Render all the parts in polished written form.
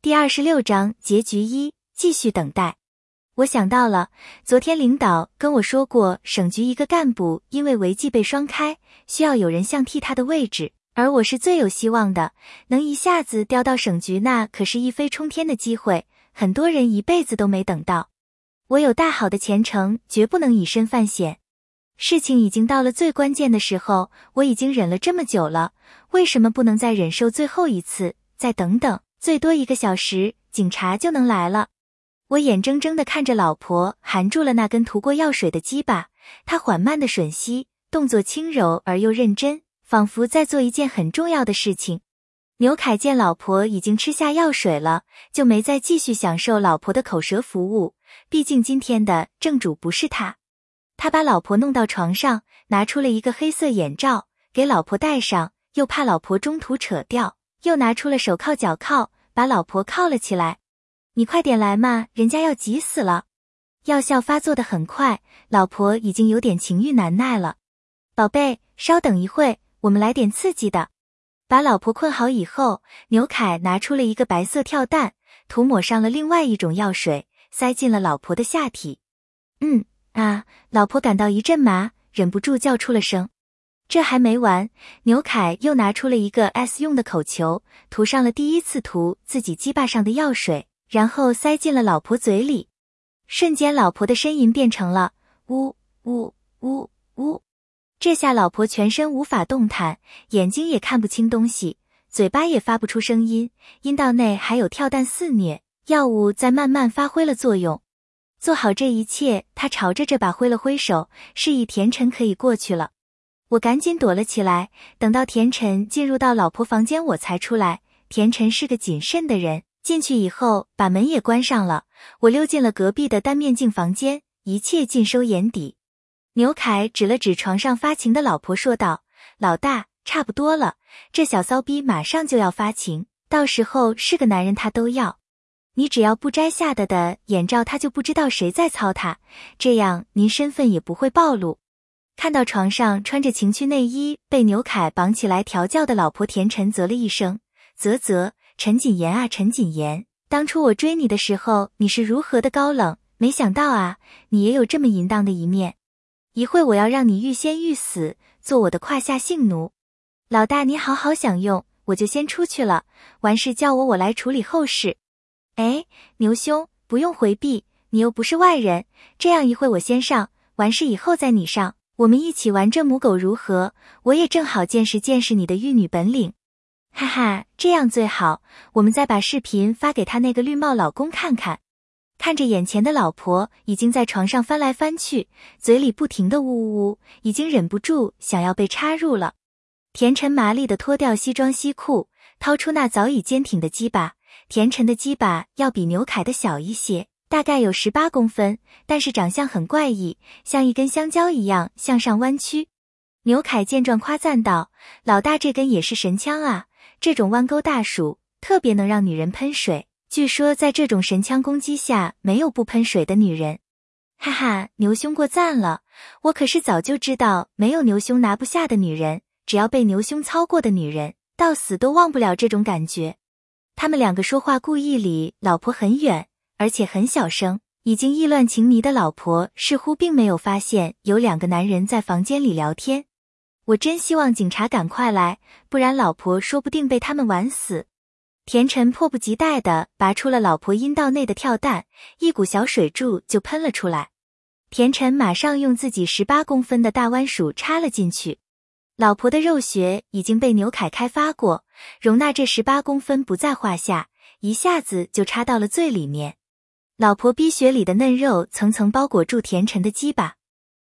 第26章结局1，继续等待。我想到了，昨天领导跟我说过，省局一个干部因为违纪被双开，需要有人相替他的位置，而我是最有希望的，能一下子调到省局，那可是一飞冲天的机会，很多人一辈子都没等到。我有大好的前程，绝不能以身犯险。事情已经到了最关键的时候，我已经忍了这么久了，为什么不能再忍受最后一次，再等等，最多1个小时，警察就能来了。我眼睁睁地看着老婆含住了那根涂过药水的鸡巴，她缓慢地吮吸，动作轻柔而又认真，仿佛在做一件很重要的事情。牛凯见老婆已经吃下药水了，就没再继续享受老婆的口舌服务，毕竟今天的正主不是他。他把老婆弄到床上，拿出了一个黑色眼罩，给老婆戴上，又怕老婆中途扯掉，又拿出了手铐脚铐，把老婆铐了起来。你快点来嘛，人家要急死了。药效发作得很快，老婆已经有点情欲难耐了。宝贝，稍等一会，我们来点刺激的。把老婆困好以后，牛凯拿出了一个白色跳蛋，涂抹上了另外一种药水，塞进了老婆的下体。老婆感到一阵麻，忍不住叫出了声。这还没完，牛凯又拿出了一个 S 用的口球，涂上了第一次涂自己鸡巴上的药水，然后塞进了老婆嘴里。瞬间老婆的呻吟变成了呜呜呜呜。这下老婆全身无法动弹，眼睛也看不清东西，嘴巴也发不出声音，阴道内还有跳蛋肆虐，药物在慢慢发挥了作用。做好这一切，他朝着这把挥了挥手，示意田晨可以过去了。我赶紧躲了起来，等到田晨进入到老婆房间我才出来。田晨是个谨慎的人，进去以后把门也关上了。我溜进了隔壁的单面镜房间，一切尽收眼底。牛凯指了指床上发情的老婆说道，老大，差不多了，这小骚逼马上就要发情，到时候是个男人他都要。你只要不摘下的眼罩，他就不知道谁在操他，这样您身份也不会暴露。看到床上穿着情趣内衣被牛凯绑起来调教的老婆，田晨啧了一声，啧，陈谨言啊陈谨言，当初我追你的时候你是如何的高冷，没想到啊，你也有这么淫荡的一面。一会我要让你欲仙欲死，做我的胯下性奴。老大你好好享用，我就先出去了，完事叫我来处理后事。哎，牛兄，不用回避，你又不是外人，这样一会我先上，完事以后再你上，我们一起玩这母狗如何？我也正好见识见识你的玉女本领。哈哈，这样最好，我们再把视频发给他那个绿帽老公看看。看着眼前的老婆已经在床上翻来翻去，嘴里不停的呜呜呜，已经忍不住想要被插入了。田晨麻利地脱掉西装西裤，掏出那早已坚挺的鸡巴。田晨的鸡巴要比牛凯的小一些，大概有18公分，但是长相很怪异，像一根香蕉一样向上弯曲。牛凯见状夸赞道，老大这根也是神枪啊，这种弯钩大鼠特别能让女人喷水，据说在这种神枪攻击下没有不喷水的女人。哈哈，牛兄过赞了，我可是早就知道没有牛兄拿不下的女人，只要被牛兄操过的女人，到死都忘不了这种感觉。他们两个说话故意离老婆很远，而且很小声，已经意乱情迷的老婆似乎并没有发现有2个男人在房间里聊天。我真希望警察赶快来，不然老婆说不定被他们玩死。田晨迫不及待地拔出了老婆阴道内的跳蛋，一股小水柱就喷了出来。田晨马上用自己18公分的大弯鼠插了进去。老婆的肉穴已经被牛凯开发过，容纳这18公分不在话下，一下子就插到了最里面。老婆逼穴里的嫩肉层层包裹住田晨的鸡巴。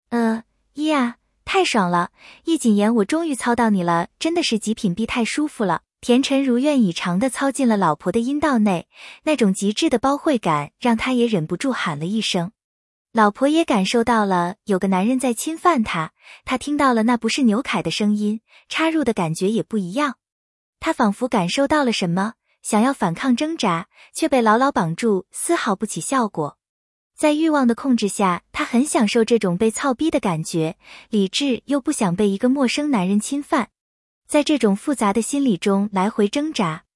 太爽了，一谨言我终于操到你了，真的是极品逼，太舒服了。田晨如愿以偿地操进了老婆的阴道内，那种极致的包会感让他也忍不住喊了一声。老婆也感受到了有个男人在侵犯她，她听到了那不是牛凯的声音，插入的感觉也不一样。她仿佛感受到了什么，想要反抗挣扎，却被牢牢绑住，丝毫不起效果。在欲望的控制下，她很享受这种被操逼的感觉，理智又不想被一个陌生男人侵犯，在这种复杂的心理中来回挣扎。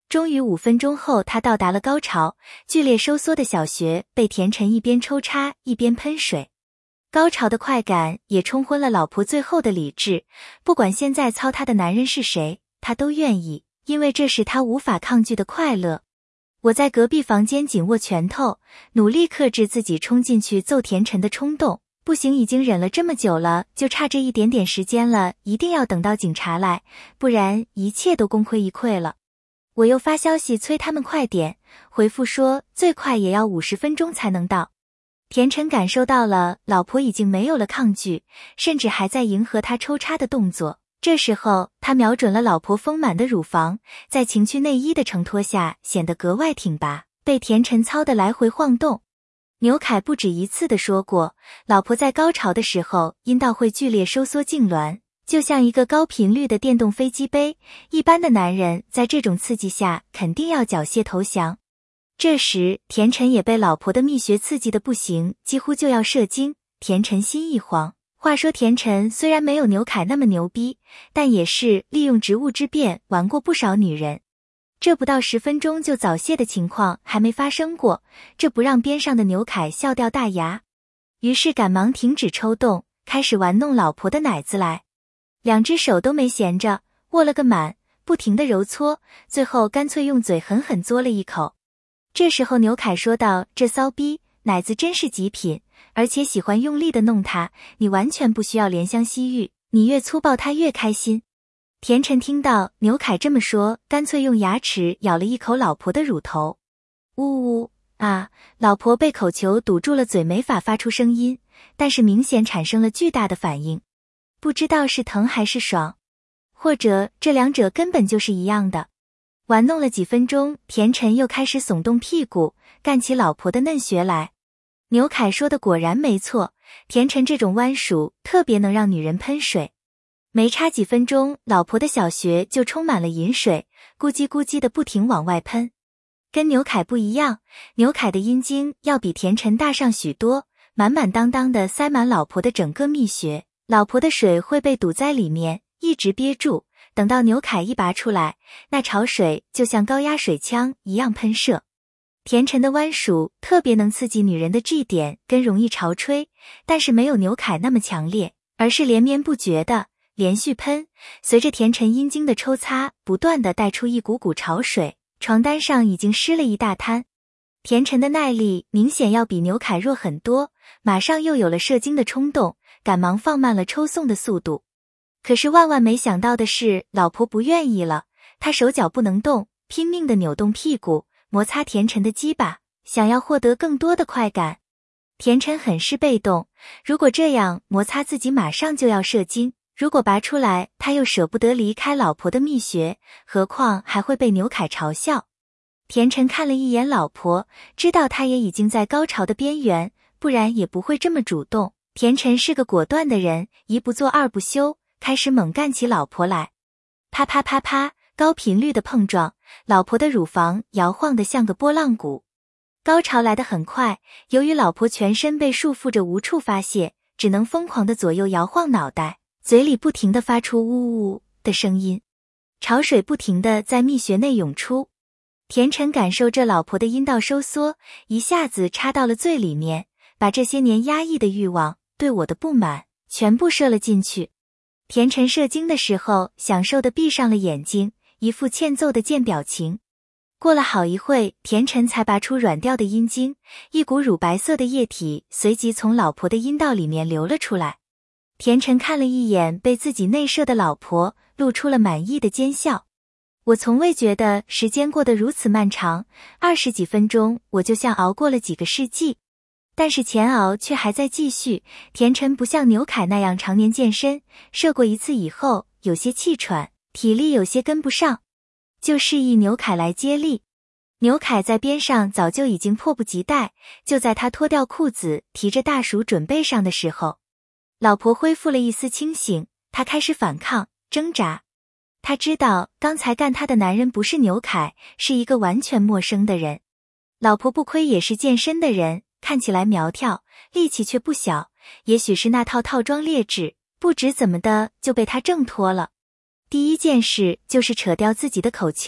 终于5分钟后，他到达了高潮，剧烈收缩的小穴被田晨一边抽插一边喷水。高潮的快感也冲昏了老婆最后的理智，不管现在操她的男人是谁，她都愿意，因为这是她无法抗拒的快乐。我在隔壁房间紧握拳头，努力克制自己冲进去揍田晨的冲动。不行，已经忍了这么久了，就差这一点点时间了，一定要等到警察来，不然一切都功亏一篑了。我又发消息催他们快点，回复说最快也要50分钟才能到。田晨感受到了老婆已经没有了抗拒，甚至还在迎合他抽插的动作。这时候他瞄准了老婆丰满的乳房，在情趣内衣的承托下显得格外挺拔，被田晨操得来回晃动。牛凯不止一次地说过，老婆在高潮的时候阴道会剧烈收缩痉挛，就像一个高频率的电动飞机杯，一般的男人在这种刺激下肯定要缴械投降。这时田晨也被老婆的蜜穴刺激的不行，几乎就要射精。田晨心一慌，话说田晨虽然没有牛凯那么牛逼，但也是利用职务之便玩过不少女人，这不到10分钟就早泄的情况还没发生过，这不让边上的牛凯笑掉大牙，于是赶忙停止抽动，开始玩弄老婆的奶子来。2只手都没闲着，握了个满，不停地揉搓，最后干脆用嘴狠狠嘬了一口。这时候牛凯说道，这骚逼奶子真是极品，而且喜欢用力的弄它，你完全不需要怜香惜玉，你越粗暴它越开心。田晨听到牛凯这么说，干脆用牙齿咬了一口老婆的乳头。呜呜啊！老婆被口球堵住了嘴，没法发出声音，但是明显产生了巨大的反应，不知道是疼还是爽，或者这两者根本就是一样的。玩弄了几分钟，田晨又开始耸动屁股，干起老婆的嫩穴来。牛凯说的果然没错，田晨这种弯鼠特别能让女人喷水。没差几分钟，老婆的小穴就充满了饮水，咕叽咕叽的不停往外喷。跟牛凯不一样，牛凯的阴茎要比田晨大上许多，满满当当的塞满老婆的整个蜜穴，老婆的水会被堵在里面，一直憋住。等到牛凯一拔出来，那潮水就像高压水枪一样喷射。田晨的弯鼠特别能刺激女人的 G 点跟容易潮吹，但是没有牛凯那么强烈，而是连绵不绝的连续喷，随着田晨阴茎的抽擦，不断的带出一股股潮水，床单上已经湿了一大滩。田晨的耐力明显要比牛凯弱很多，马上又有了射精的冲动，赶忙放慢了抽送的速度。可是万万没想到的是，老婆不愿意了，她手脚不能动，拼命的扭动屁股，摩擦田晨的鸡巴，想要获得更多的快感。田晨很是被动，如果这样摩擦自己马上就要射精，如果拔出来他又舍不得离开老婆的蜜穴，何况还会被牛凯嘲笑。田晨看了一眼老婆，知道她也已经在高潮的边缘，不然也不会这么主动。田晨是个果断的人，一不做二不休，开始猛干起老婆来。啪啪啪啪，高频率的碰撞，老婆的乳房摇晃得像个拨浪鼓。高潮来得很快，由于老婆全身被束缚着无处发泄，只能疯狂地左右摇晃脑袋，嘴里不停地发出呜呜的声音，潮水不停地在蜜穴内涌出。田晨感受着老婆的阴道收缩，一下子插到了最里面，把这些年压抑的欲望，对我的不满，全部射了进去。田晨射精的时候，享受地闭上了眼睛，一副欠揍的贱表情。过了好一会，田晨才拔出软掉的阴茎，一股乳白色的液体随即从老婆的阴道里面流了出来。田晨看了一眼被自己内射的老婆，露出了满意的奸笑。我从未觉得时间过得如此漫长，20几分钟我就像熬过了几个世纪。但是前熬却还在继续，田晨不像牛凯那样常年健身，射过一次以后有些气喘，体力有些跟不上，就示意牛凯来接力。牛凯在边上早就已经迫不及待，就在他脱掉裤子提着大鼠准备上的时候，老婆恢复了一丝清醒，她开始反抗挣扎。她知道刚才干她的男人不是牛凯，是一个完全陌生的人。老婆不亏也是健身的人，看起来苗条，力气却不小，也许是那套套装劣质，不知怎么的就被他挣脱了。第一件事就是扯掉自己的口球，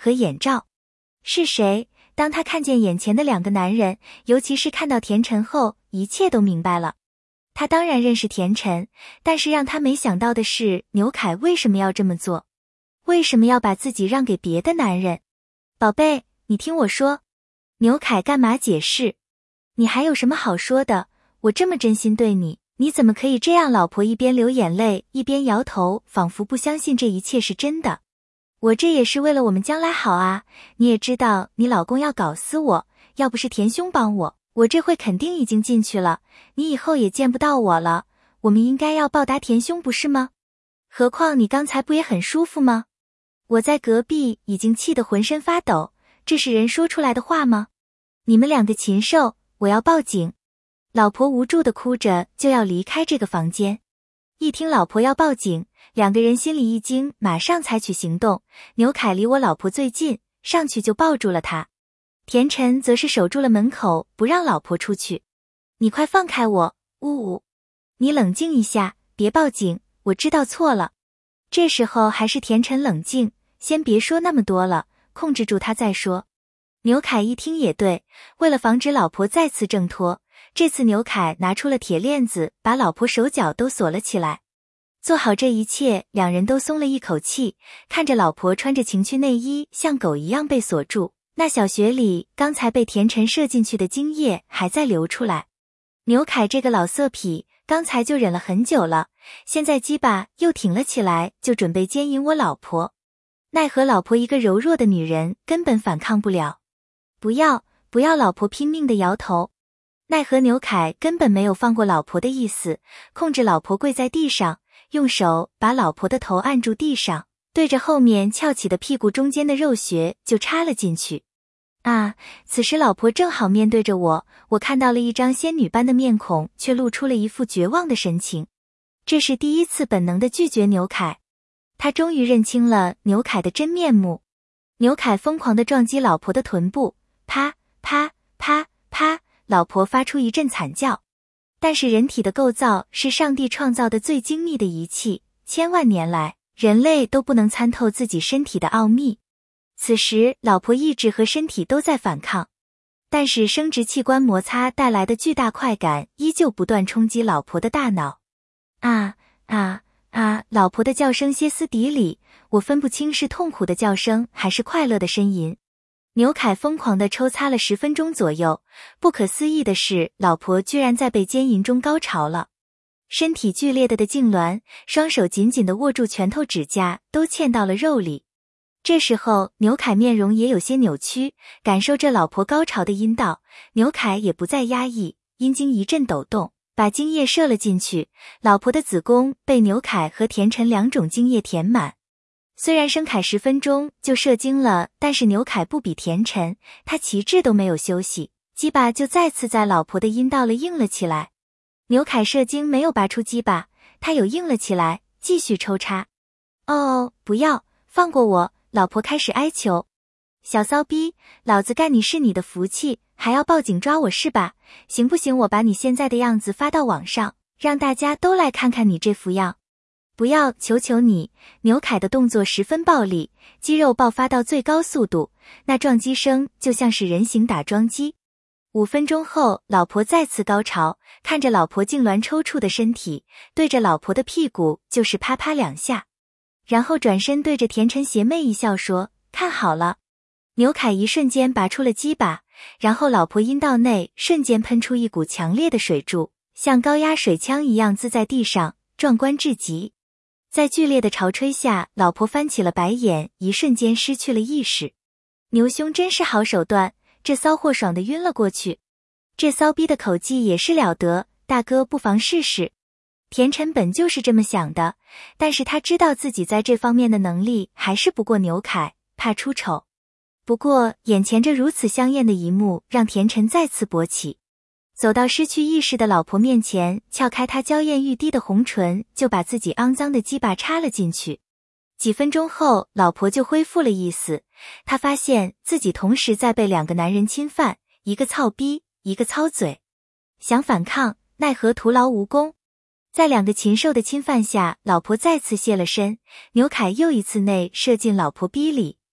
和眼罩。是谁？当他看见眼前的两个男人，尤其是看到田晨后，一切都明白了。他当然认识田晨，但是让他没想到的是，牛凯为什么要这么做？为什么要把自己让给别的男人？宝贝，你听我说。牛凯干嘛解释？你还有什么好说的？我这么真心对你，你怎么可以这样？老婆一边流眼泪，一边摇头，仿佛不相信这一切是真的。我这也是为了我们将来好啊，你也知道你老公要搞死我，要不是田兄帮我，我这会肯定已经进去了，你以后也见不到我了。我们应该要报答田兄，不是吗？何况你刚才不也很舒服吗？我在隔壁已经气得浑身发抖，这是人说出来的话吗？你们两个禽兽，我要报警！老婆无助地哭着就要离开这个房间。一听老婆要报警，两个人心里一惊，马上采取行动。牛凯离我老婆最近，上去就抱住了她。田晨则是守住了门口，不让老婆出去。你快放开我！呜呜！你冷静一下，别报警，我知道错了。这时候还是田晨冷静，先别说那么多了，控制住他再说。牛凯一听也对，为了防止老婆再次挣脱，这次牛凯拿出了铁链子，把老婆手脚都锁了起来。做好这一切，两人都松了一口气，看着老婆穿着情趣内衣像狗一样被锁住，那小穴里刚才被田晨射进去的精液还在流出来。牛凯这个老色痞，刚才就忍了很久了，现在鸡巴又挺了起来，就准备奸淫我老婆。奈何老婆一个柔弱的女人，根本反抗不了。不要，不要！老婆拼命地摇头。奈何牛凯根本没有放过老婆的意思，控制老婆跪在地上，用手把老婆的头按住地上，对着后面翘起的屁股中间的肉穴就插了进去。啊！此时老婆正好面对着我，我看到了一张仙女般的面孔，却露出了一副绝望的神情。这是第一次本能地拒绝牛凯。他终于认清了牛凯的真面目。牛凯疯狂地撞击老婆的臀部，啪啪啪啪，老婆发出一阵惨叫。但是人体的构造是上帝创造的最精密的仪器，千万年来人类都不能参透自己身体的奥秘。此时老婆意志和身体都在反抗，但是生殖器官摩擦带来的巨大快感依旧不断冲击老婆的大脑。啊啊啊！老婆的叫声歇斯底里，我分不清是痛苦的叫声还是快乐的呻吟。牛凯疯狂地抽插了10分钟左右，不可思议的是，老婆居然在被奸淫中高潮了。身体剧烈的痉挛，双手紧紧地握住拳头，指甲都嵌到了肉里。这时候牛凯面容也有些扭曲，感受着老婆高潮的阴道，牛凯也不再压抑，阴茎一阵抖动，把精液射了进去。老婆的子宫被牛凯和田晨两种精液填满。虽然生凯10分钟就射精了，但是牛凯不比田晨，他旗帜都没有休息，鸡巴就再次在老婆的阴道里硬了起来。牛凯射精没有拔出鸡巴，他有硬了起来，继续抽插。哦，不要，放过我！老婆开始哀求。小骚逼，老子干你是你的福气，还要报警抓我是吧？行不行？我把你现在的样子发到网上，让大家都来看看你这副样。不要，求求你！牛凯的动作十分暴力，肌肉爆发到最高速度，那撞击声就像是人形打桩机。5分钟后，老婆再次高潮，看着老婆痉挛抽搐的身体，对着老婆的屁股就是啪啪2下，然后转身对着田晨邪魅一笑说：“看好了。”牛凯一瞬间拔出了鸡巴，然后老婆阴道内瞬间喷出一股强烈的水柱，像高压水枪一样滋在地上，壮观至极。在剧烈的潮吹下，老婆翻起了白眼，一瞬间失去了意识。牛兄真是好手段，这骚货爽得晕了过去。这骚逼的口技也是了得，大哥不妨试试。田晨本就是这么想的，但是他知道自己在这方面的能力还是不过牛凯，怕出丑。不过眼前这如此香艳的一幕让田晨再次勃起，走到失去意识的老婆面前，撬开她娇艳欲滴的红唇，就把自己肮脏的鸡巴插了进去。几分钟后，老婆就恢复了意思，她发现自己同时在被2个男人侵犯，一个操逼，一个操嘴。想反抗，奈何徒劳无功。在2个禽兽的侵犯下，老婆再次现了身，牛凯又一次内射进老婆逼里，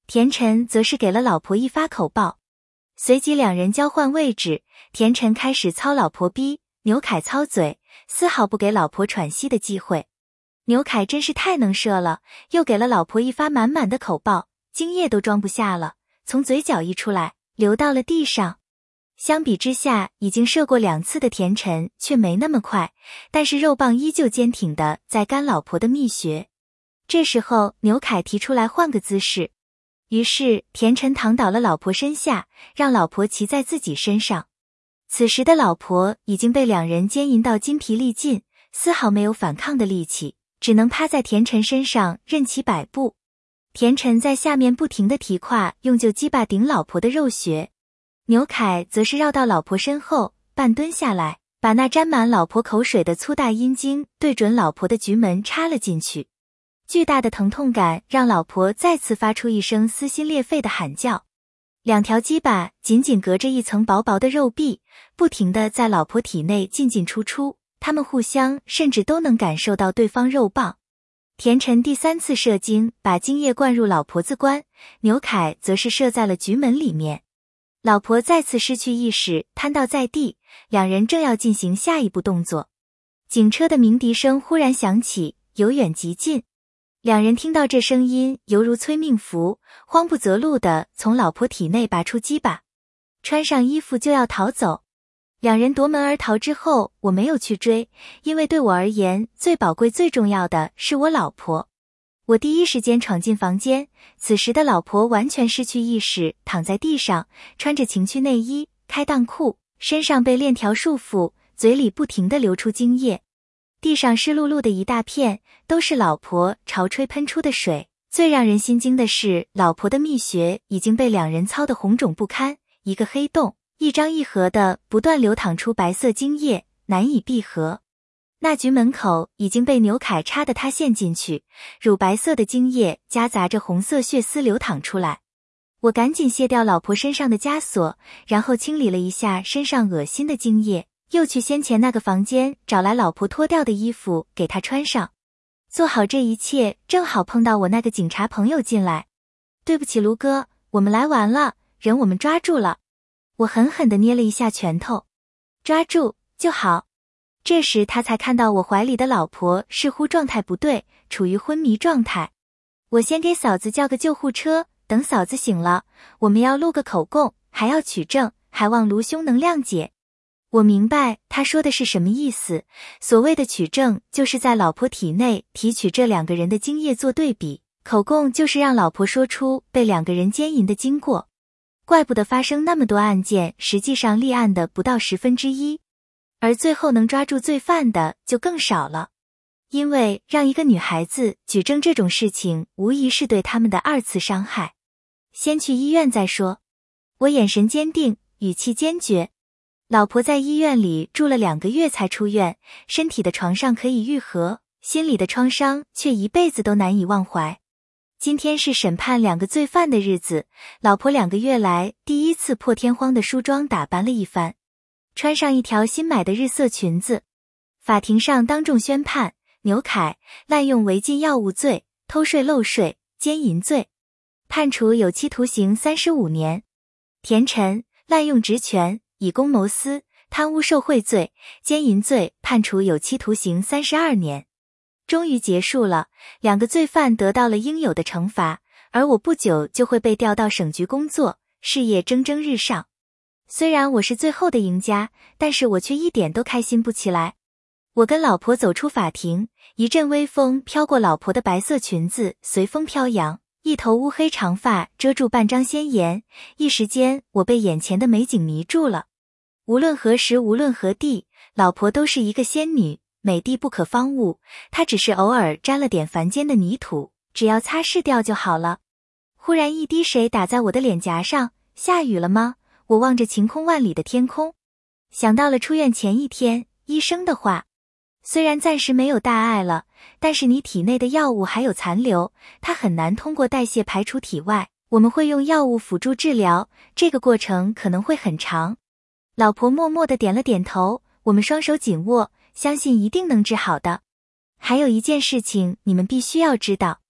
田晨则是给了老婆一发口报，随即两人交换位置，田晨开始操老婆逼，牛凯操嘴，丝毫不给老婆喘息的机会。牛凯真是太能射了，又给了老婆一发满满的口爆，精液都装不下了，从嘴角溢出来，流到了地上。相比之下，已经射过2次的田晨却没那么快，但是肉棒依旧坚挺的在干老婆的蜜穴。这时候牛凯提出来换个姿势，于是田晨躺倒了老婆身下，让老婆骑在自己身上。此时的老婆已经被两人奸淫到筋疲力尽，丝毫没有反抗的力气，只能趴在田晨身上任其摆布。田晨在下面不停地提胯，用旧鸡巴顶老婆的肉穴。牛凯则是绕到老婆身后，半蹲下来，把那沾满老婆口水的粗大阴茎对准老婆的菊门插了进去。巨大的疼痛感让老婆再次发出一声撕心裂肺的喊叫。2条鸡巴紧紧隔着一层薄薄的肉壁，不停地在老婆体内进进出出，他们互相甚至都能感受到对方肉棒。田晨第3次射精，把精液灌入老婆子宫，牛凯则是射在了菊门里面。老婆再次失去意识，瘫倒在地，两人正要进行下一步动作。警车的鸣笛声忽然响起，由远及近。两人听到这声音，犹如催命符，慌不择路地从老婆体内拔出鸡巴，穿上衣服就要逃走。两人夺门而逃之后，我没有去追，因为对我而言，最宝贵最重要的是我老婆。我第一时间闯进房间，此时的老婆完全失去意识，躺在地上，穿着情趣内衣、开裆裤，身上被链条束缚，嘴里不停地流出精液。地上湿漉漉的一大片，都是老婆潮吹喷出的水。最让人心惊的是，老婆的蜜穴已经被两人操得红肿不堪，一个黑洞，一张一合的不断流淌出白色精液，难以闭合。那局门口已经被牛凯插得塌陷进去，乳白色的精液夹杂着红色血丝流淌出来。我赶紧卸掉老婆身上的枷锁，然后清理了一下身上恶心的精液，又去先前那个房间找来老婆脱掉的衣服给她穿上。做好这一切，正好碰到我那个警察朋友进来。对不起卢哥，我们来晚了，人我们抓住了。我狠狠地捏了一下拳头。抓住就好。这时他才看到我怀里的老婆似乎状态不对，处于昏迷状态。我先给嫂子叫个救护车，等嫂子醒了，我们要录个口供，还要取证，还望卢兄能谅解。我明白他说的是什么意思，所谓的取证就是在老婆体内提取这2个人的精液做对比，口供就是让老婆说出被2个人奸淫的经过。怪不得发生那么多案件，实际上立案的不到1/10，而最后能抓住罪犯的就更少了。因为让一个女孩子举证这种事情，无疑是对他们的2次伤害。先去医院再说。我眼神坚定，语气坚决。老婆在医院里住了2个月才出院，身体的创伤可以愈合，心里的创伤却一辈子都难以忘怀。今天是审判2个罪犯的日子，老婆2个月来第一次破天荒的梳妆打扮了一番，穿上一条新买的日色裙子。法庭上当众宣判，牛凯滥用违禁药物罪、偷税漏税、奸淫罪，判处有期徒刑35年。田晨滥用职权、以公谋私、贪污受贿罪、奸淫罪，判处有期徒刑32年。终于结束了，2个罪犯得到了应有的惩罚，而我不久就会被调到省局工作，事业蒸蒸日上。虽然我是最后的赢家，但是我却一点都开心不起来。我跟老婆走出法庭，一阵微风飘过老婆的白色裙子，随风飘扬，一头乌黑长发遮住半张鲜颜，一时间我被眼前的美景迷住了。无论何时，无论何地，老婆都是一个仙女，美丽不可方物，她只是偶尔沾了点凡间的泥土，只要擦拭掉就好了。忽然一滴水打在我的脸颊上，下雨了吗？我望着晴空万里的天空，想到了出院前1天医生的话，虽然暂时没有大碍了，但是你体内的药物还有残留，它很难通过代谢排出体外，我们会用药物辅助治疗，这个过程可能会很长。老婆默默地点了点头，我们双手紧握，相信一定能治好的。还有一件事情你们必须要知道，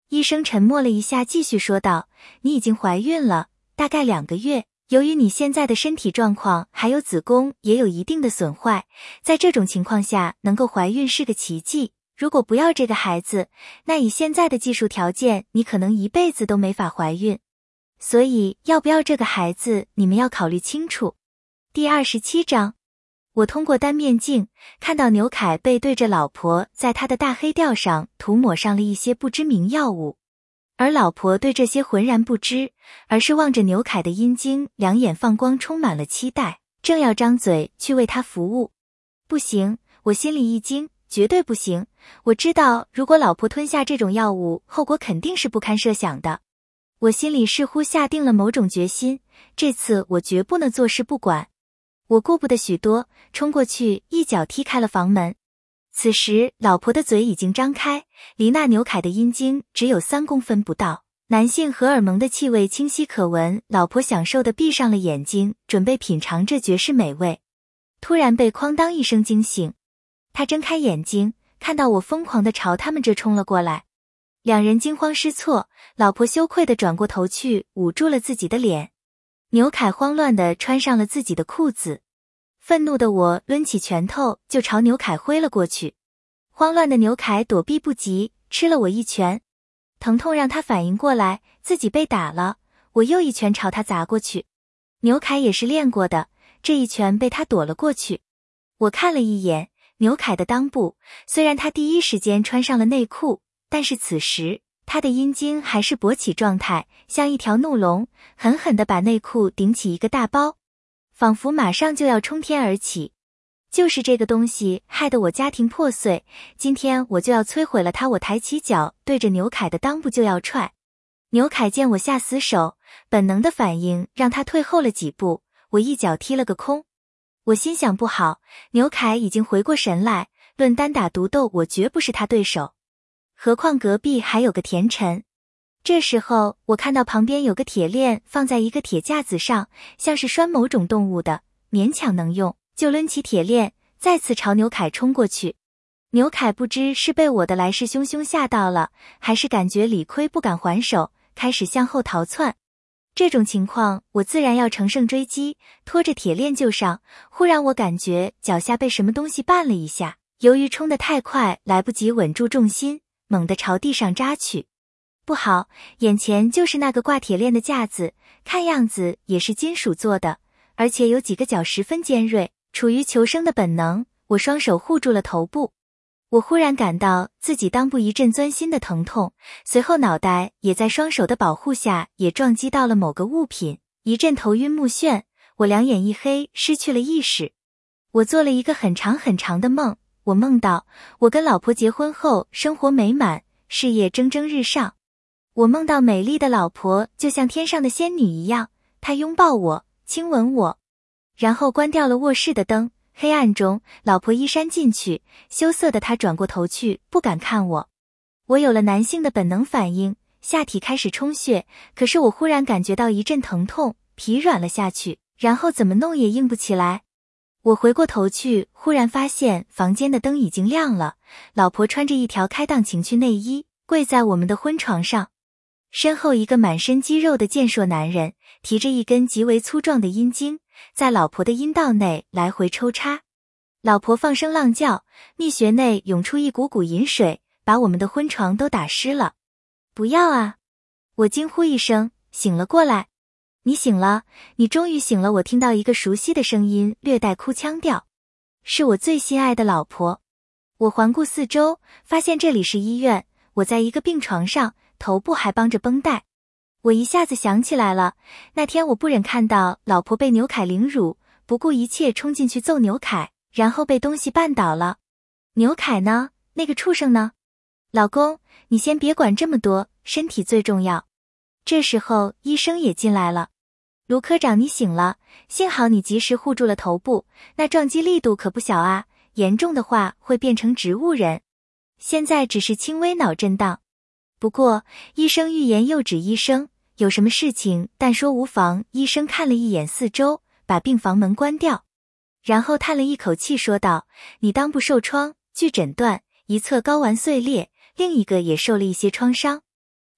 医生沉默了一下，继续说道，你已经怀孕了，大概2个月。由于你现在的身体状况还有子宫也有一定的损坏，在这种情况下能够怀孕是个奇迹。如果不要这个孩子，那以现在的技术条件，你可能一辈子都没法怀孕。所以要不要这个孩子，你们要考虑清楚。第27章，我通过单面镜看到牛凯背对着老婆，在他的大黑吊上涂抹上了一些不知名药物，而老婆对这些浑然不知，而是望着牛凯的阴茎，两眼放光，充满了期待，正要张嘴去为他服务。不行，我心里一惊，绝对不行。我知道如果老婆吞下这种药物，后果肯定是不堪设想的。我心里似乎下定了某种决心，这次我绝不能坐视不管。我顾不得许多，冲过去一脚踢开了房门。此时老婆的嘴已经张开，离那牛凯的阴茎只有3公分不到，男性荷尔蒙的气味清晰可闻。老婆享受地闭上了眼睛，准备品尝这绝世美味。突然被哐当一声惊醒，她睁开眼睛，看到我疯狂地朝他们这冲了过来。两人惊慌失措，老婆羞愧地转过头去，捂住了自己的脸。牛凯慌乱地穿上了自己的裤子。愤怒的我抡起拳头就朝牛凯挥了过去。慌乱的牛凯躲避不及，吃了我一拳。疼痛让他反应过来自己被打了，我又一拳朝他砸过去。牛凯也是练过的，这一拳被他躲了过去。我看了一眼牛凯的裆部，虽然他第一时间穿上了内裤，但是此时他的阴茎还是勃起状态，像一条怒龙，狠狠地把内裤顶起一个大包，仿佛马上就要冲天而起。就是这个东西害得我家庭破碎，今天我就要摧毁了它。我抬起脚对着牛凯的裆部就要踹。牛凯见我下死手，本能的反应让他退后了几步，我一脚踢了个空。我心想不好，牛凯已经回过神来，论单打独斗我绝不是他对手，何况隔壁还有个田晨。这时候我看到旁边有个铁链放在一个铁架子上，像是拴某种动物的，勉强能用，就抡起铁链再次朝牛凯冲过去。牛凯不知是被我的来势汹汹吓到了，还是感觉理亏不敢还手，开始向后逃窜。这种情况我自然要乘胜追击，拖着铁链就上。忽然我感觉脚下被什么东西绊了一下，由于冲得太快，来不及稳住重心，猛地朝地上扎去。不好，眼前就是那个挂铁链的架子，看样子也是金属做的，而且有几个角十分尖锐。处于求生的本能，我双手护住了头部。我忽然感到自己裆部一阵钻心的疼痛，随后脑袋也在双手的保护下也撞击到了某个物品，一阵头晕目眩，我两眼一黑，失去了意识。我做了一个很长很长的梦，我梦到我跟老婆结婚后生活美满，事业蒸蒸日上。我梦到美丽的老婆就像天上的仙女一样，她拥抱我，亲吻我，然后关掉了卧室的灯。黑暗中，老婆衣衫进去，羞涩的她转过头去，不敢看我。我有了男性的本能反应，下体开始充血，可是我忽然感觉到一阵疼痛，皮软了下去，然后怎么弄也硬不起来。我回过头去，忽然发现房间的灯已经亮了，老婆穿着一条开裆情趣内衣，跪在我们的婚床上。身后一个满身肌肉的健硕男人，提着一根极为粗壮的阴茎，在老婆的阴道内来回抽插。老婆放声浪叫，蜜穴内涌出一股股饮水，把我们的婚床都打湿了。不要啊！我惊呼一声，醒了过来。你醒了，你终于醒了。我听到一个熟悉的声音，略带哭腔调，是我最心爱的老婆。我环顾四周，发现这里是医院，我在一个病床上，头部还绑着绷带。我一下子想起来了，那天我不忍看到老婆被牛凯凌辱，不顾一切冲进去揍牛凯，然后被东西绊倒了。牛凯呢？那个畜生呢？老公，你先别管这么多，身体最重要。这时候医生也进来了。卢科长，你醒了，幸好你及时护住了头部，那撞击力度可不小啊，严重的话会变成植物人。现在只是轻微脑震荡。不过医生欲言又止，医生有什么事情但说无妨。医生看了一眼四周，把病房门关掉，然后叹了一口气说道，你裆部受创，据诊断一侧睾丸碎裂，另一个也受了一些创伤。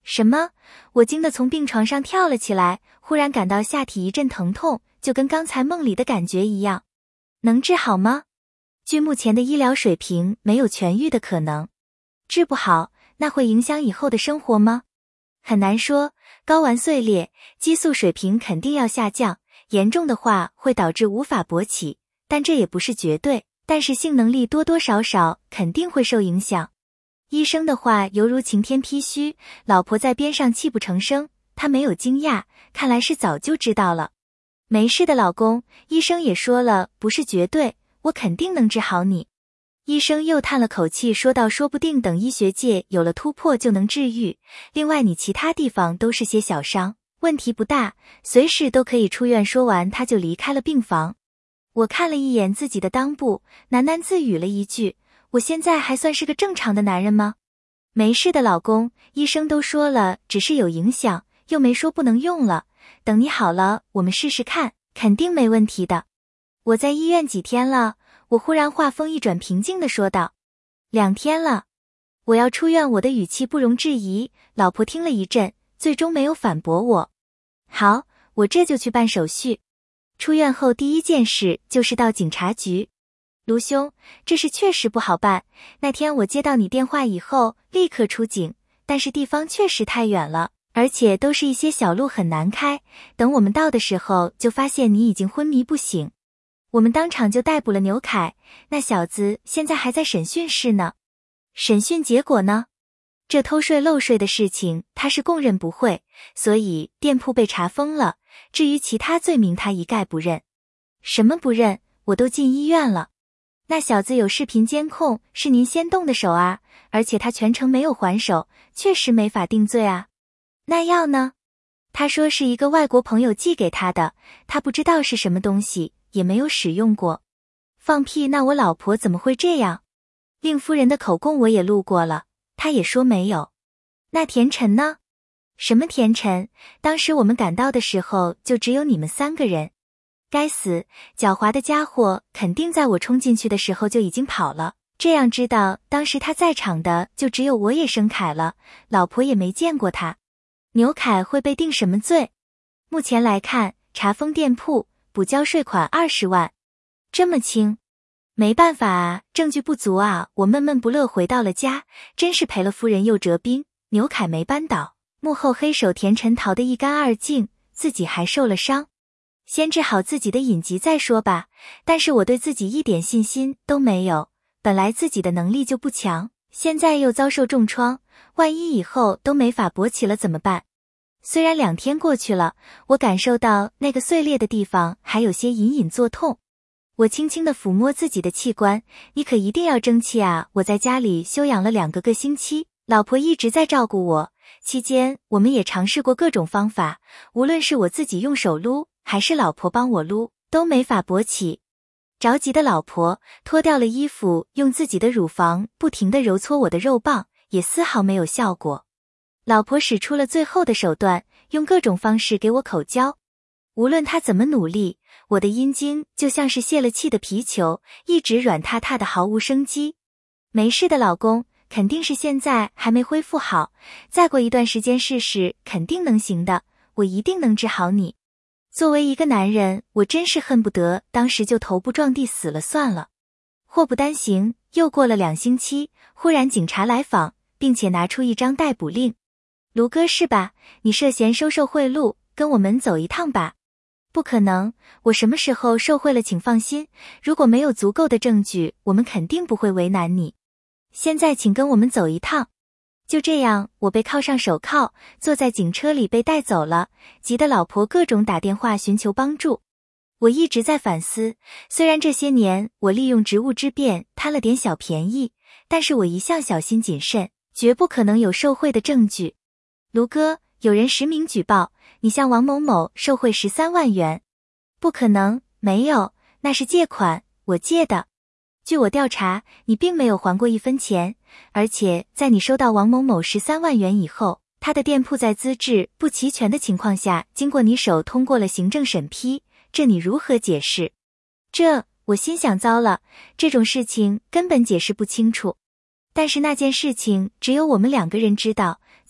什么？我惊得从病床上跳了起来，忽然感到下体一阵疼痛，就跟刚才梦里的感觉一样。能治好吗？据目前的医疗水平，没有痊愈的可能。治不好，那会影响以后的生活吗？很难说，睾丸碎裂，激素水平肯定要下降，严重的话会导致无法勃起，但这也不是绝对，但是性能力多多少少肯定会受影响。医生的话犹如晴天霹虚，老婆在边上泣不成声，她没有惊讶，看来是早就知道了。没事的老公，医生也说了，不是绝对，我肯定能治好你。医生又叹了口气说道，说不定等医学界有了突破就能治愈，另外你其他地方都是些小伤，问题不大，随时都可以出院。说完他就离开了病房。我看了一眼自己的裆部，喃喃自语了一句，我现在还算是个正常的男人吗？没事的老公，医生都说了只是有影响，又没说不能用了，等你好了我们试试看，肯定没问题的。我在医院几天了？我忽然话锋一转，平静地说道。2天了。我要出院，我的语气不容置疑。老婆听了一阵，最终没有反驳我。好，我这就去办手续。出院后第一件事就是到警察局。卢兄，这事确实不好办，那天我接到你电话以后立刻出警，但是地方确实太远了，而且都是一些小路，很难开，等我们到的时候就发现你已经昏迷不醒。我们当场就逮捕了牛凯，那小子现在还在审讯室呢。审讯结果呢？这偷税漏税的事情他是供认不讳，所以店铺被查封了，至于其他罪名他一概不认。什么不认？我都进医院了。那小子有视频监控，是您先动的手啊，而且他全程没有还手，确实没法定罪啊。那药呢？他说是一个外国朋友寄给他的，他不知道是什么东西，也没有使用过。放屁，那我老婆怎么会这样？令夫人的口供我也录过了，她也说没有。那田晨呢？什么田晨？当时我们赶到的时候就只有你们3个人。该死，狡猾的家伙肯定在我冲进去的时候就已经跑了，这样知道当时他在场的就只有我也生凯了，老婆也没见过他。牛凯会被定什么罪？目前来看，查封店铺，补交税款20万。这么轻？没办法啊，证据不足啊。我闷闷不乐回到了家，真是赔了夫人又折兵。牛凯没扳倒，幕后黑手田晨逃得一干二净，自己还受了伤。先治好自己的隐疾再说吧，但是我对自己一点信心都没有，本来自己的能力就不强，现在又遭受重创，万一以后都没法勃起了怎么办？虽然2天过去了，我感受到那个碎裂的地方还有些隐隐作痛。我轻轻地抚摸自己的器官，你可一定要争气啊！我在家里休养了2个星期，老婆一直在照顾我，期间我们也尝试过各种方法，无论是我自己用手撸，还是老婆帮我撸，都没法勃起。着急的老婆脱掉了衣服，用自己的乳房不停地揉搓我的肉棒，也丝毫没有效果。老婆使出了最后的手段，用各种方式给我口交。无论她怎么努力，我的阴茎就像是泄了气的皮球，一直软塌塌的，毫无生机。没事的老公，肯定是现在还没恢复好，再过一段时间试试，肯定能行的，我一定能治好你。作为一个男人，我真是恨不得当时就头部撞地死了算了。祸不单行，又过了2星期，忽然警察来访，并且拿出一张逮捕令。卢哥是吧？你涉嫌收受贿赂，跟我们走一趟吧。不可能，我什么时候受贿了？请放心，如果没有足够的证据，我们肯定不会为难你。现在请跟我们走一趟。就这样，我被铐上手铐，坐在警车里被带走了，急得老婆各种打电话寻求帮助。我一直在反思，虽然这些年我利用职务之便贪了点小便宜，但是我一向小心谨慎，绝不可能有受贿的证据。卢哥，有人实名举报，你向王某某受贿13万元。不可能，没有，那是借款，我借的。据我调查，你并没有还过1分钱，而且在你收到王某某13万元以后，他的店铺在资质不齐全的情况下，经过你手通过了行政审批，这你如何解释？我心想糟了，这种事情根本解释不清楚。但是那件事情只有我们2个人知道，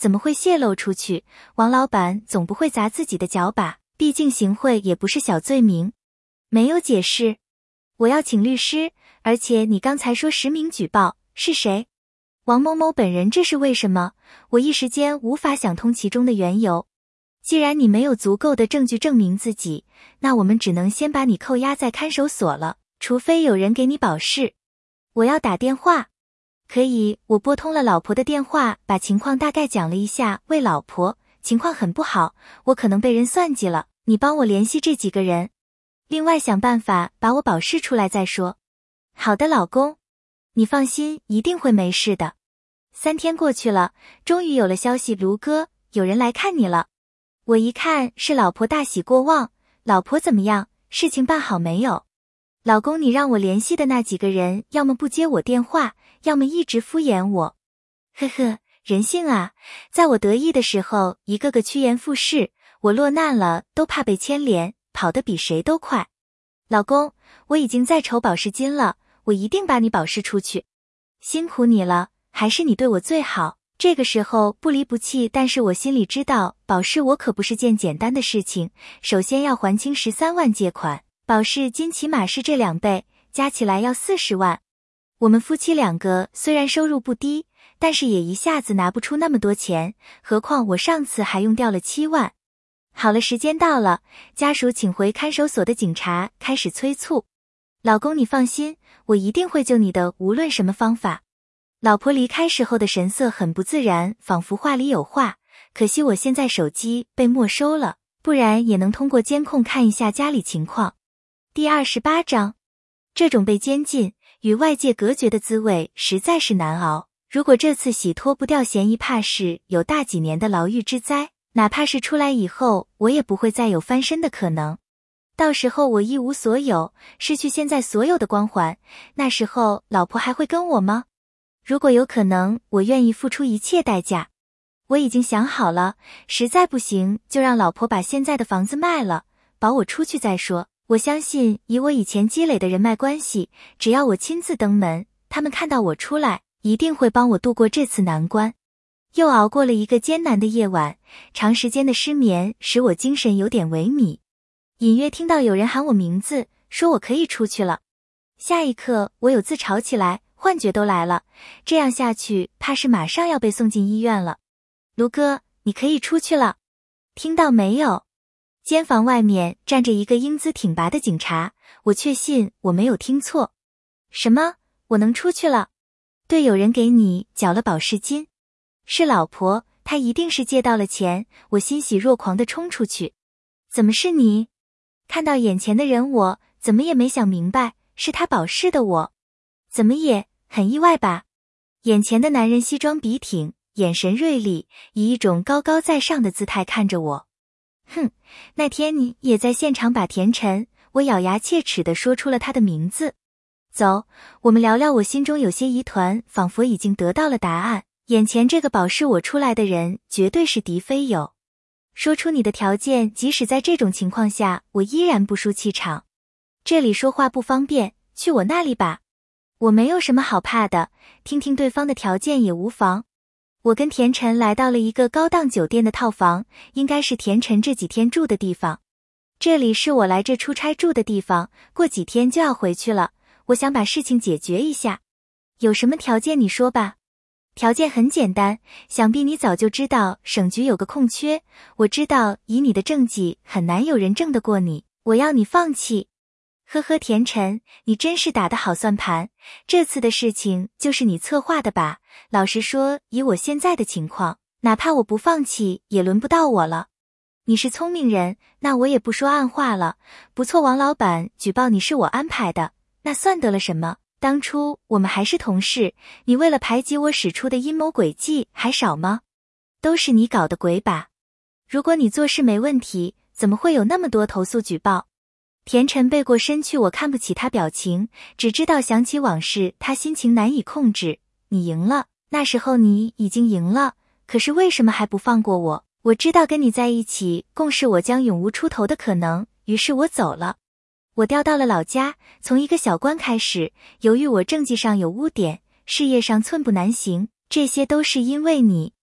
怎么会泄露出去？王老板总不会砸自己的脚吧？毕竟行贿也不是小罪名。没有解释。我要请律师，而且你刚才说实名举报，是谁？王某某本人，这是为什么？我一时间无法想通其中的缘由。既然你没有足够的证据证明自己，那我们只能先把你扣押在看守所了，除非有人给你保释。我要打电话。可以，我拨通了老婆的电话，把情况大概讲了一下。喂，老婆，情况很不好，我可能被人算计了，你帮我联系这几个人，另外想办法把我保释出来再说。好的，老公，你放心，一定会没事的。3天过去了，终于有了消息，卢哥，有人来看你了。我一看是老婆，大喜过望。老婆怎么样？事情办好没有？老公，你让我联系的那几个人，要么不接我电话，要么一直敷衍我。呵呵，人性啊，在我得意的时候，一个个趋炎附势，我落难了都怕被牵连，跑得比谁都快。老公，我已经在筹保释金了，我一定把你保释出去。辛苦你了，还是你对我最好。这个时候不离不弃，但是我心里知道，保释我可不是件简单的事情。首先要还清13万借款，保释金起码是这2倍，加起来要40万。我们夫妻2个虽然收入不低，但是也一下子拿不出那么多钱，何况我上次还用掉了7万。好了，时间到了，家属请回看守所的警察开始催促。老公，你放心，我一定会救你的，无论什么方法。老婆离开时候的神色很不自然，仿佛话里有话。可惜我现在手机被没收了，不然也能通过监控看一下家里情况。第28章，这种被监禁与外界隔绝的滋味实在是难熬。如果这次洗脱不掉嫌疑，怕是有大几年的牢狱之灾。哪怕是出来以后，我也不会再有翻身的可能。到时候我一无所有，失去现在所有的光环，那时候老婆还会跟我吗？如果有可能，我愿意付出一切代价。我已经想好了，实在不行就让老婆把现在的房子卖了，保我出去再说。我相信以我以前积累的人脉关系，只要我亲自登门，他们看到我出来，一定会帮我度过这次难关。又熬过了一个艰难的夜晚，长时间的失眠使我精神有点萎靡。隐约听到有人喊我名字，说我可以出去了。下一刻我有自嘲起来，幻觉都来了，这样下去怕是马上要被送进医院了。卢哥，你可以出去了，听到没有？监房外面站着一个英姿挺拔的警察，我确信我没有听错。什么？我能出去了？对，有人给你缴了保释金。是老婆，她一定是借到了钱。我欣喜若狂地冲出去。怎么是你？看到眼前的人，我怎么也没想明白，是他保释的我。怎么也很意外吧？眼前的男人西装笔挺，眼神锐利，以一种高高在上的姿态看着我。哼，那天你也在现场把田晨，我咬牙切齿地说出了他的名字。走，我们聊聊我心中有些疑团，仿佛已经得到了答案。眼前这个保释我出来的人绝对是敌非友。说出你的条件，即使在这种情况下，我依然不输气场。这里说话不方便，去我那里吧。我没有什么好怕的，听听对方的条件也无妨。我跟田晨来到了一个高档酒店的套房，应该是田晨这几天住的地方。这里是我来这出差住的地方，过几天就要回去了，我想把事情解决一下。有什么条件你说吧。条件很简单，想必你早就知道省局有个空缺，我知道以你的政绩很难有人挣得过你，我要你放弃。呵呵，田晨，你真是打得好算盘，这次的事情就是你策划的吧？老实说，以我现在的情况，哪怕我不放弃，也轮不到我了。你是聪明人，那我也不说暗话了。不错，王老板举报你是我安排的，那算得了什么？当初我们还是同事，你为了排挤我使出的阴谋诡计还少吗？都是你搞的鬼把。如果你做事没问题，怎么会有那么多投诉举报？田晨背过身去，我看不起他表情，只知道想起往事，他心情难以控制。你赢了，那时候你已经赢了，可是为什么还不放过我？我知道跟你在一起共事我将永无出头的可能，于是我走了。我调到了老家，从一个小官开始，由于我政绩上有污点，事业上寸步难行，这些都是因为你。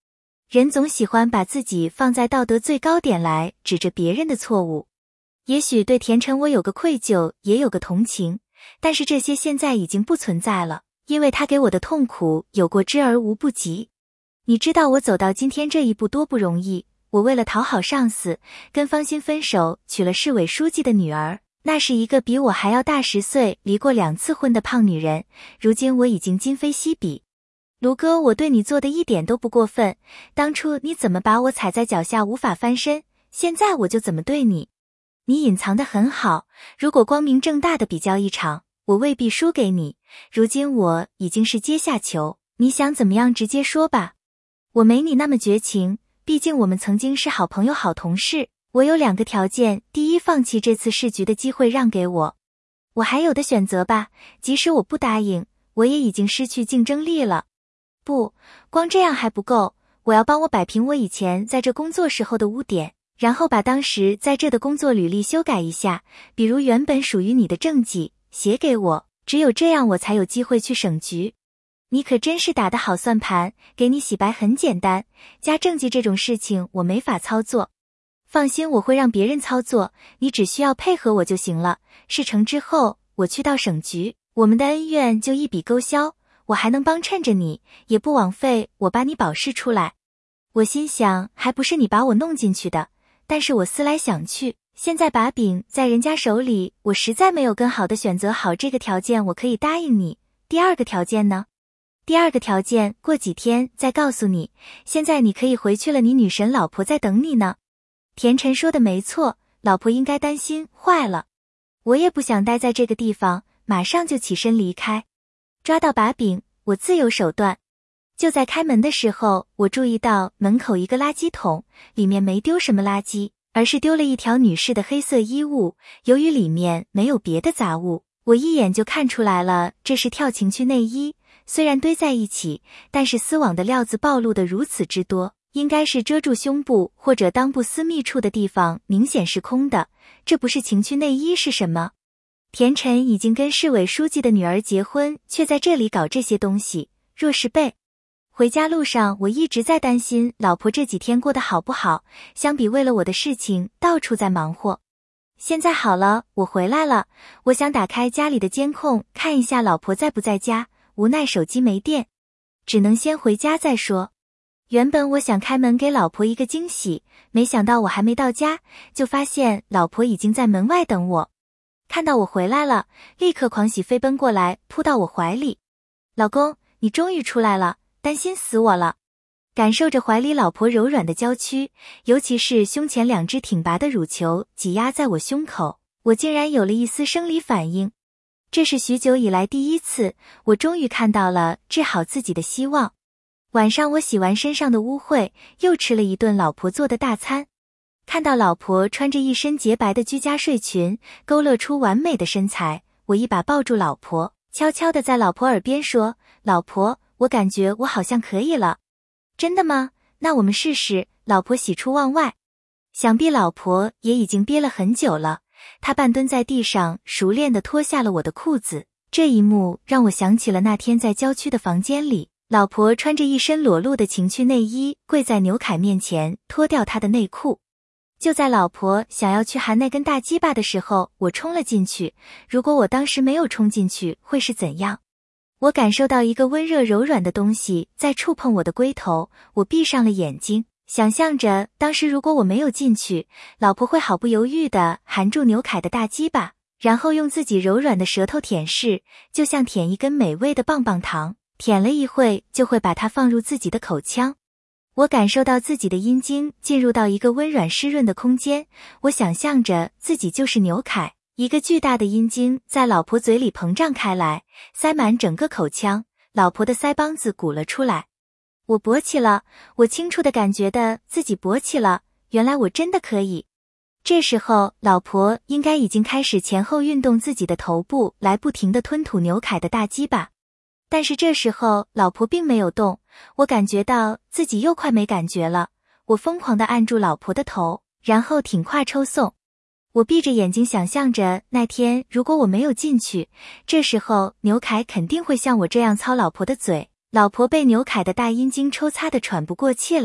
人总喜欢把自己放在道德最高点来指着别人的错误。也许对田晨我有个愧疚，也有个同情，但是这些现在已经不存在了，因为他给我的痛苦有过之而无不及。你知道我走到今天这一步多不容易，我为了讨好上司，跟方心分手，娶了市委书记的女儿，那是一个比我还要大10岁、离过2次婚的胖女人，如今我已经今非昔比。卢哥，我对你做的一点都不过分，当初你怎么把我踩在脚下无法翻身，现在我就怎么对你。你隐藏得很好，如果光明正大的比较一场，我未必输给你，如今我已经是阶下囚，你想怎么样直接说吧。我没你那么绝情，毕竟我们曾经是好朋友好同事。我有2个条件，第一，放弃这次市局的机会让给我。我还有的选择吧，即使我不答应，我也已经失去竞争力了。不，光这样还不够，我要帮我摆平我以前在这工作时候的污点，然后把当时在这的工作履历修改一下，比如原本属于你的政绩写给我，只有这样我才有机会去省局。你可真是打得好算盘，给你洗白很简单，加政绩这种事情我没法操作。放心，我会让别人操作，你只需要配合我就行了。事成之后，我去到省局，我们的恩怨就一笔勾销，我还能帮衬着你，也不枉费我把你保释出来。我心想，还不是你把我弄进去的，但是我思来想去，现在把柄在人家手里，我实在没有更好的选择。好，这个条件我可以答应你。第2个条件呢？第2个条件，过几天再告诉你，现在你可以回去了，你女神老婆在等你呢。田晨说的没错，老婆应该担心坏了。我也不想待在这个地方，马上就起身离开。抓到把柄，我自有手段。就在开门的时候，我注意到门口一个垃圾桶，里面没丢什么垃圾，而是丢了一条女士的黑色衣物。由于里面没有别的杂物，我一眼就看出来了，这是跳情趣内衣。虽然堆在一起，但是丝网的料子暴露的如此之多，应该是遮住胸部或者裆部私密处的地方明显是空的，这不是情趣内衣是什么？田晨已经跟市委书记的女儿结婚，却在这里搞这些东西，若是被……回家路上我一直在担心老婆这几天过得好不好，相比为了我的事情到处在忙活。现在好了，我回来了，我想打开家里的监控看一下老婆在不在家，无奈手机没电，只能先回家再说。原本我想开门给老婆一个惊喜，没想到我还没到家，就发现老婆已经在门外等我。看到我回来了，立刻狂喜飞奔过来，扑到我怀里。老公，你终于出来了，担心死我了。感受着怀里老婆柔软的娇躯，尤其是胸前2只挺拔的乳球挤压在我胸口，我竟然有了一丝生理反应。这是许久以来第一次，我终于看到了治好自己的希望。晚上我洗完身上的污秽，又吃了一顿老婆做的大餐。看到老婆穿着一身洁白的居家睡裙，勾勒出完美的身材，我一把抱住老婆，悄悄地在老婆耳边说，老婆，我感觉我好像可以了。真的吗？那我们试试。老婆喜出望外。想必老婆也已经憋了很久了，她半蹲在地上，熟练地脱下了我的裤子。这一幕让我想起了那天在郊区的房间里，老婆穿着一身裸露的情趣内衣，跪在牛凯面前脱掉他的内裤。就在老婆想要去含那根大鸡巴的时候，我冲了进去。如果我当时没有冲进去，会是怎样？我感受到一个温热柔软的东西在触碰我的龟头，我闭上了眼睛，想象着当时如果我没有进去，老婆会毫不犹豫地含住牛凯的大鸡巴，然后用自己柔软的舌头舔舐，就像舔一根美味的棒棒糖。舔了一会就会把它放入自己的口腔。我感受到自己的阴茎进入到一个温软湿润的空间，我想象着自己就是牛凯，一个巨大的阴茎在老婆嘴里膨胀开来，塞满整个口腔，老婆的腮帮子鼓了出来。我勃起了，我清楚地感觉到自己勃起了，原来我真的可以。这时候老婆应该已经开始前后运动自己的头部，来不停地吞吐牛凯的大鸡巴。但是这时候老婆并没有动，我感觉到自己又快没感觉了，我疯狂地按住老婆的头，然后挺胯抽送。我闭着眼睛想象着那天如果我没有进去，这时候牛凯肯定会像我这样操老婆的嘴，老婆被牛凯的大阴茎抽擦得喘不过气来，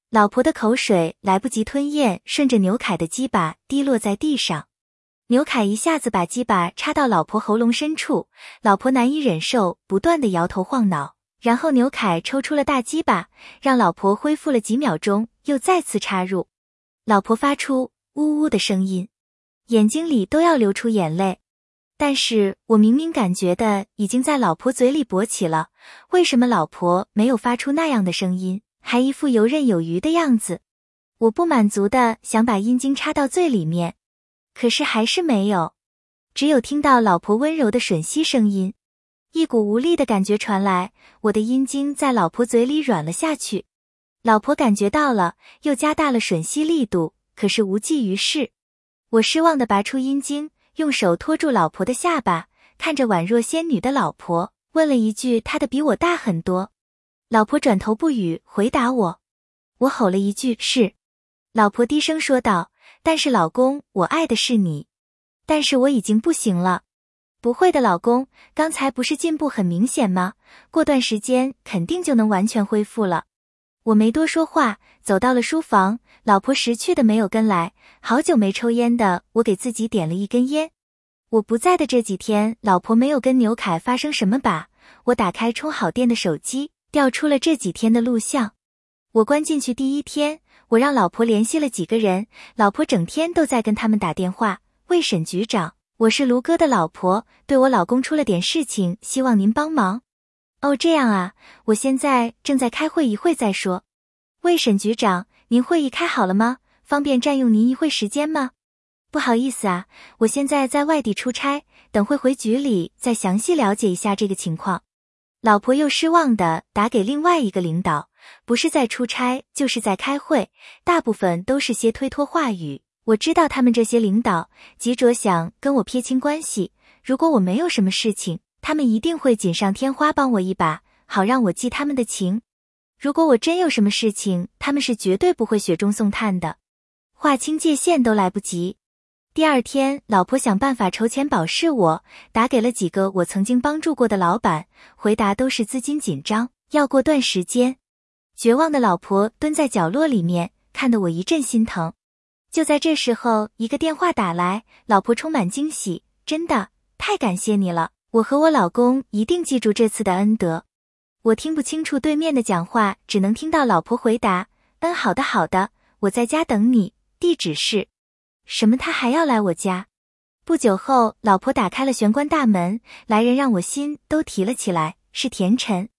老婆的口水来不及吞咽，顺着牛凯的鸡巴滴落在地上。牛凯一下子把鸡巴插到老婆喉咙深处，老婆难以忍受，不断地摇头晃脑。然后牛凯抽出了大鸡巴，让老婆恢复了几秒钟，又再次插入。老婆发出呜呜的声音，眼睛里都要流出眼泪。但是我明明感觉的已经在老婆嘴里勃起了，为什么老婆没有发出那样的声音，还一副游刃有余的样子？我不满足的想把阴茎插到最里面，可是还是没有，只有听到老婆温柔的吮吸声音。一股无力的感觉传来，我的阴茎在老婆嘴里软了下去。老婆感觉到了，又加大了吮吸力度，可是无济于事。我失望地拔出阴茎，用手托住老婆的下巴，看着宛若仙女的老婆，问了一句她的比我大很多。老婆转头不语，回答我。我吼了一句是。老婆低声说道，但是老公，我爱的是你。但是我已经不行了。不会的老公，刚才不是进步很明显吗？过段时间肯定就能完全恢复了。我没多说话，走到了书房，老婆识趣的没有跟来。好久没抽烟的我给自己点了一根烟。我不在的这几天，老婆没有跟牛凯发生什么吧。我打开充好电的手机，调出了这几天的录像。我关进去第一天，我让老婆联系了几个人，老婆整天都在跟他们打电话。魏沈局长，我是卢哥的老婆，对我老公出了点事情，希望您帮忙。哦，这样啊，我现在正在开会，一会再说。魏沈局长，您会议开好了吗？方便占用您一会时间吗？不好意思啊，我现在在外地出差，等会回局里再详细了解一下这个情况。老婆又失望地打给另外一个领导，不是在出差就是在开会，大部分都是些推脱话语。我知道他们这些领导急着想跟我撇清关系，如果我没有什么事情，他们一定会锦上添花帮我一把，好让我记他们的情。如果我真有什么事情，他们是绝对不会雪中送炭的，划清界限都来不及。第二天，老婆想办法筹钱保释我，打给了几个我曾经帮助过的老板，回答都是资金紧张，要过段时间。绝望的老婆蹲在角落里面，看得我一阵心疼。就在这时候，一个电话打来，老婆充满惊喜，真的，太感谢你了，我和我老公一定记住这次的恩德。我听不清楚对面的讲话，只能听到老婆回答，好的好的，我在家等你，地址是……什么他还要来我家？不久后，老婆打开了玄关大门，来人让我心都提了起来，是田晨。